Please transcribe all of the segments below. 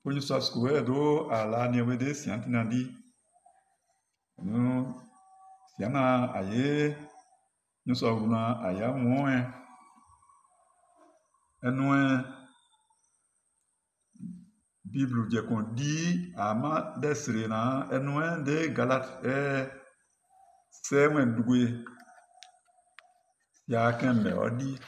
Ponho só escoe do ala ne we de siant na di. No siana aye no só una aya moe. Enoe Bible je kon di ama desre na enoe de Galat se wen duwe ya ken me odi.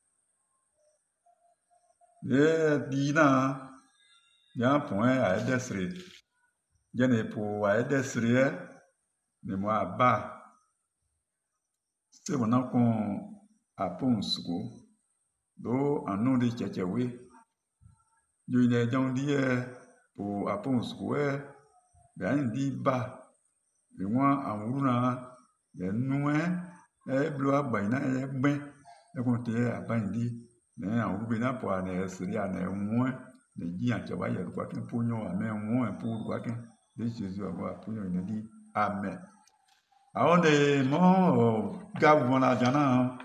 Di na ya point a desre. Jene po a desre ne mo aba. Se wona kon apon suko do anu de chechewe. Yo ine jong di po apon suko ben di ba. Le moi amuruna le noe blo abaina gbe e kon te abandi ne awuru na po ane siri ane nwe ne ji an chawa ye kwa ken ponyo ame nwe po kwa ken de Jesus aba ponyo ne di amen. Aonde mo gabu na jana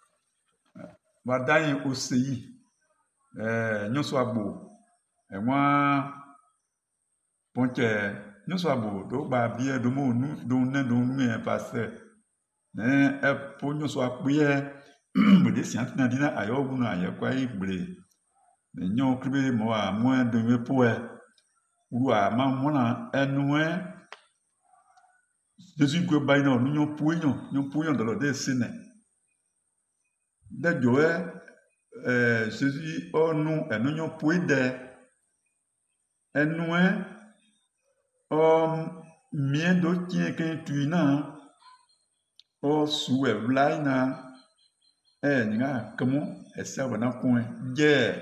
wadai oseyi nyoso agbo enwa ponche nyoso agbo do ba bie do mo nu do ne do nu passe ne ponyo so akpie mo de siant na dina ayo wu na aye kwa igbre ne nyo kribe mo a mo de me poe uru a ma mo na enwe Jésus go ba ino nyo puyo de lo de sine de joe Jésus onu enyo pui de enwe mien do tien ken tuina o suwe blaina nga kamo esa wana coin je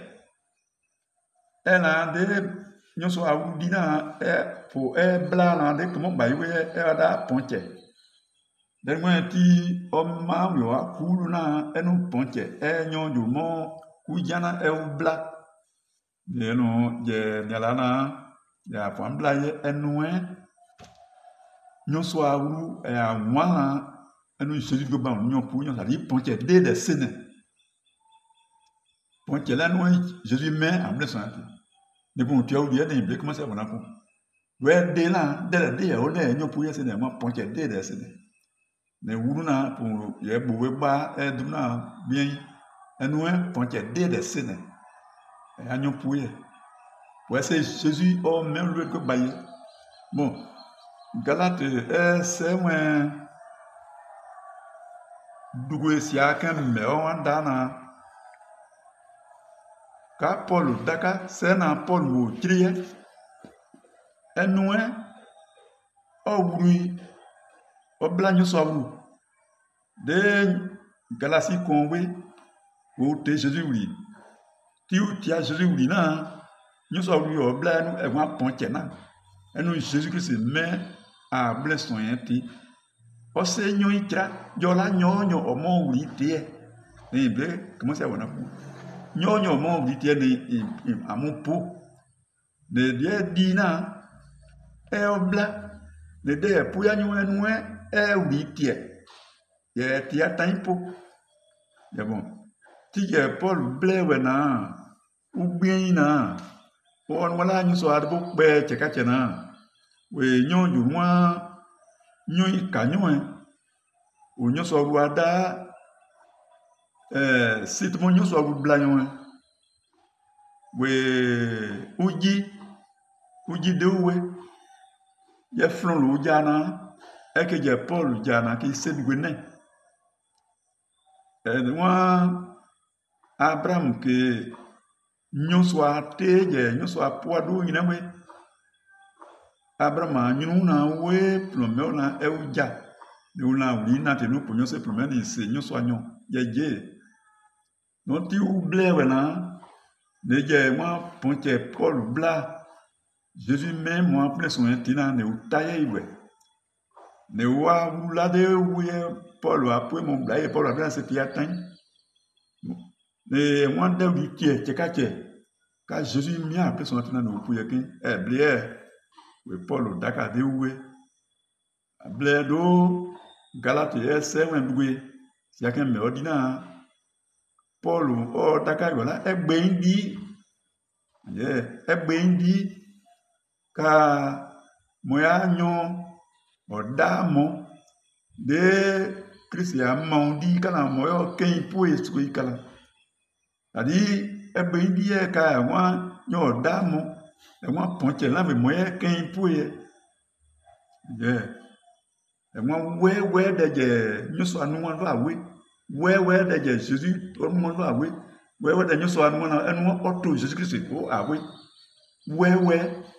ela de nyoso awudina po bla na de kamo baiwe da ponche de mo ti o ma yo akulu na enu ponche nyo jo mo kujana bla de no je nyalana ya pon bla ye enwe nyoso awu anwa enu Jésus go ba nyo pu nyo sali ponche de sene ponche la no Jésus met en blessant ne bon tu as oublié de comment ça va na we de la de o de nyo pu ye sene mo ponche de sene ne wuru na pour ye bo ba du na bien enwe ponche de sene anyo pu ye ouais c'est Jésus o même le go ba ye bon Galate c'est moi dugo sia kan me o andana ka Paul daka se na Paul wo triye enue o wuri o blanyo so wu de galasi konwe o te Jésus wuri ti o ti a Jésus wuri na nyo so wuri o blanu e wa ponche na enu Jésus Christ me a blesson yenti o se nyo itra yo la nyo o mo wuri tie ni be comment ça wona ku nyo mo wuri tie ni amupo ne de dina obla ne de pu ya nyo enu wuri tie ye tie tempo ya bon ti ye Paul blewe na ugbin na on wala nyo so arbo pe cheka chena we nyo ju nwa nyo ikanyo o nyo so ru ada sit mo nyo so ru blanyo we uji de uwe ye flon lo jana eke je Paul jana ki sedwe ne wa Abraham ke nyo so ate je nyo so apo adu nyina we Abraham anyunu na we plomeo na euja ni una wina te no ponyo se plomeo ni se nyo so anyo je no ti ublewe na ne je moi ponche Paul bla Jésus même moi plein son intina ne utaye iwe ne wa wula de we Paul apwe mon bla e Paul abla se ti atan ne moi de wi tie chekache ka Jésus mi a plein son intina no pu yekin blier we Paul daka de we bledo Galate se wen duwe si aken me odina Paul o daka yola egbe ndi ka moya nyo odamo de Christia maundi kala moyo ken pue sui kala adi ebe die ka wa nyo odamo e wa ponche la be moya ken pue e wa we de nyuso anu wa awe we de Jésus to mo wa awe we de nyuso anu na enu oto Jésus Christ o awe we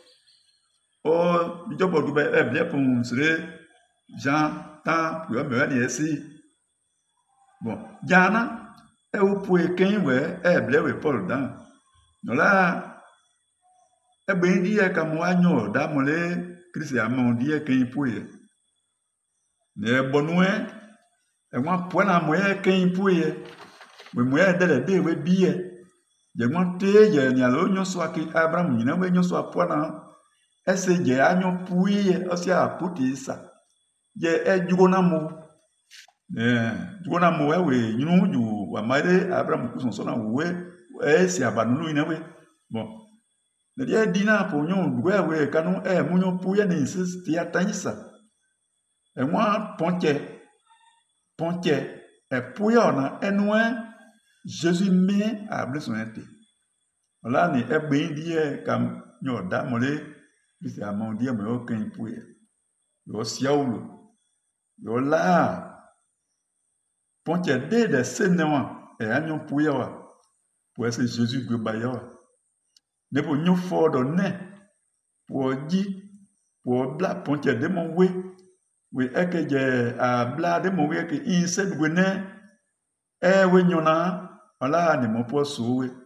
o jobo du be e pour sere Jean tant pour me dire ici bon jana e o pue ken we e ble Paul dan no la e be ndi e ka mo anyo da mo le Christian mo ndi e ken pue ne bonue e mo pue na mo e ken pue we mo e de we bi e je mo te ye nya lo nyo so aki Abraham nyina we nyo so apua na ese je anyo pue o si aputi sa je jugo na mo jugo na mo we nyunu ju wa mare Abraham ku so na we si abanu ina we bon ne dia dina po nyo duwe we kanu mu nyo pue ni insist ya tanisa e moi ponche e pue ona enwe Jésus me a besoin de là ni e be die kam nyo da mo le bisi amondi mo yo kan pue yo siaulo yo la ponche de senewa e anyo pue wa pour ese Jésus go ba yo ne po nyo fo do ne pour ji pour bla ponche de mon we eke je a bla de mon we ke inse go ne e we nyona ala ni mo po so we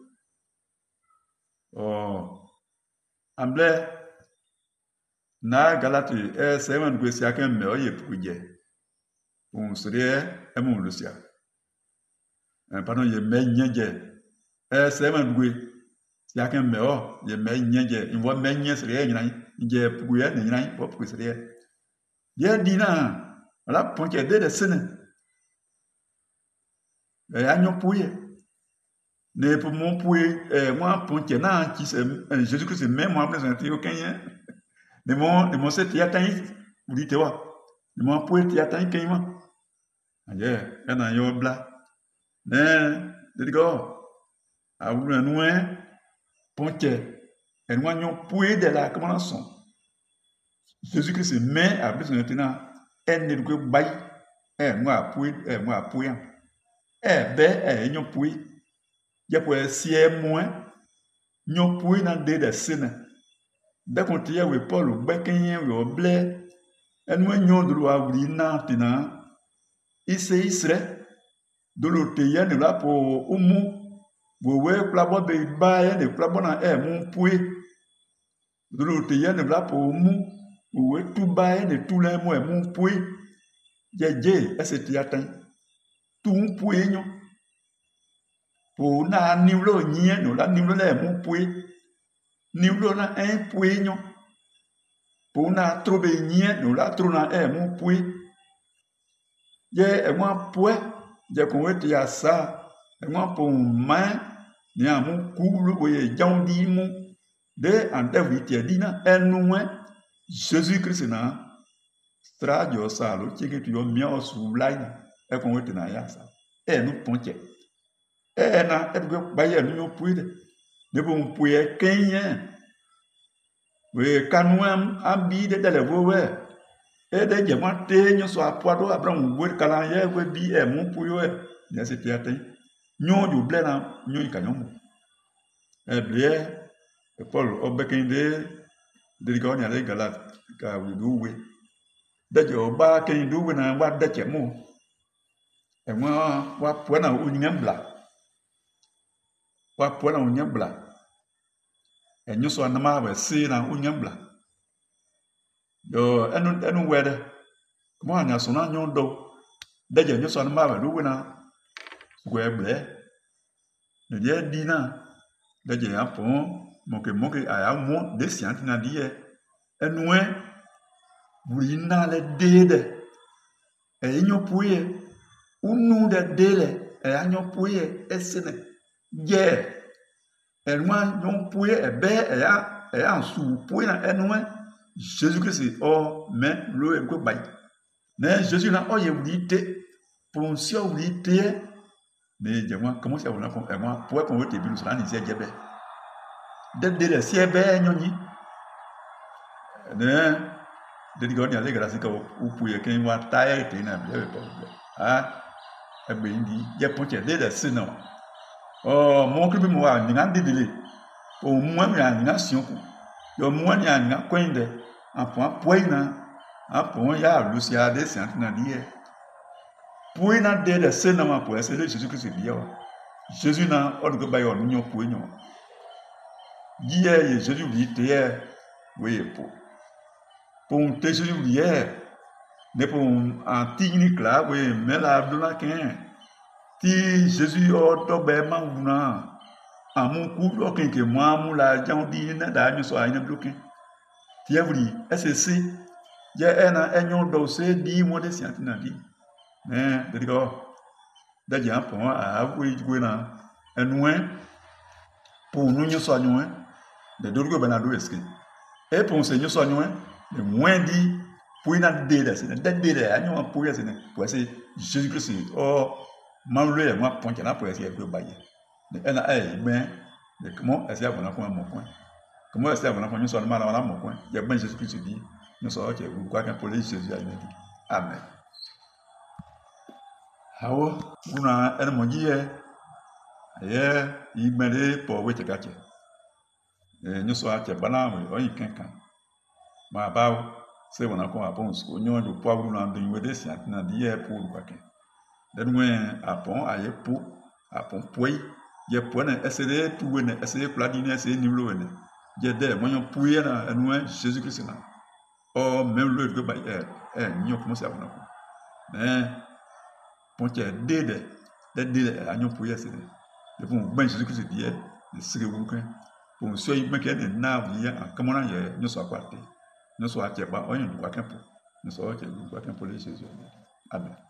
amble na galati seven go si aken me oye puje on serie e mo lucia pardon ye me nyeje seven go si aken me o ye me nyeje in wo me nye serie nyina je puje ne nyina po puje serie ye dina ala ponche de sene anyo puje ne pour mon pue moi ponche na qui c'est Jésus Christ même moi présenté aucun de mon c'est tiatan vous dites wa de mon pue tiatan kaima aye kana yo bla ne de go a vous nous ponche et moi nyon pue de la comment sont Jésus Christ mais a besoin maintenant elle ne go bay moi pue be nyon pue ya po sie moins nyo pui na de sene da kontia we Paul bekenye we oble enu nyo dulu awri na tina isre dulu te ya ne la po umu we plabo be ba ya ne plabo na mu pui dulu te ya ne la po umu we tu ba ya ne tu la mu pui je ese ti atan tu pui nyo pour na niwlo nyie no la niwlo le mu pui niwlo na pui nyo pour na trobe nyie no la tro na mu pui ye e mo pue je ko weti asa e mo po ma ni amu kulu we jaundi mu de ante viti dina enwe Jésus Christ na stradio salo chike tu yo mia su line e ko weti na ya sa no ponche na edgo baye no puide ne bon puye kenye we kanuam abi de le vowe de je mate nyo so apoado Abraham we kala ye we bi mu puyo ne se tiate nyo ju ble na nyo ka nyo blie Paul obekende de go nya le galat ka we do we de jo ba ken do we na wa de chemo wa po na unyambla wa po na unyambla enyo so na ma we si na unyambla yo enu wede mo anya so na nyo do de je nyo so na ma we do we na we ble ne dia dina de je apo moke aya mo de sianti na die enwe buri na le dede enyo puye unu de dele enyo puye esene je enwa nyo puye ebe ya et en sous pour na enoué Jésus-Christ oh mais le ko bay mais Jésus na oh yewite pour si yewite mais dis-moi comment ça vous na et moi pour qu'on te bi nous sera ni c'est djebe de si ebe nyoni ne de digo ni ale grâce ka ou pour que wa taille te na bien ah egbe ndi je ponche de sino oh mon que mo wa ni ngande dele o mo mi ani na sionku yo mo ni ani na kwende apon apoina apon ya lucia de saint na die poina de sino ma po ese Jésus Christ dia wa Jésus na o do ba yo nyo poinyo die ye Jésus li te we pour te Jésus li ne pour en technique là oui mais la blona ken ti Jésus o to be ma wuna amu ku lo ken ke mo amu la jan di na da nyu so ayin bloqué ti evri SSC je na enyo do se di mo de siant na di de digo da jan pon a we na enwen pour nous nyu so anwen de dorgo benado eske e pour se nyu so anwen de moins di pour na de c'est de anyo pour ya c'est pour c'est Jésus Christ oh manlé moi ponche na pour essayer de bailler na ben de comment essayer de faire mon coin comment essayer de faire so mal na mon coin ya ben Jésus Christ dit nous so que vous quoi qu'un pour Jésus a dit amen hawo una en mo ji ye imere po we te gache nous so a che bana mo o yin kankan ma ba se wona ko apon so nyo do po awuru na ndo we de si atina di ye po lu kwake den when apon aye po apon poi ye po na esere tu we na esere kula di na esere ni lo we na je de mo nyo po ye na enu Jésus Christ na o même le go ba nyo ko mo se abona ko ponche de anyo po ye se de bon ben Jésus Christ di ye de sire wu kan pour so yi me ke na bi ya kamona ye nyo so akwate nyo so ache ba onyo kwa kempo nyo so ache kwa kempo le Jésus amen.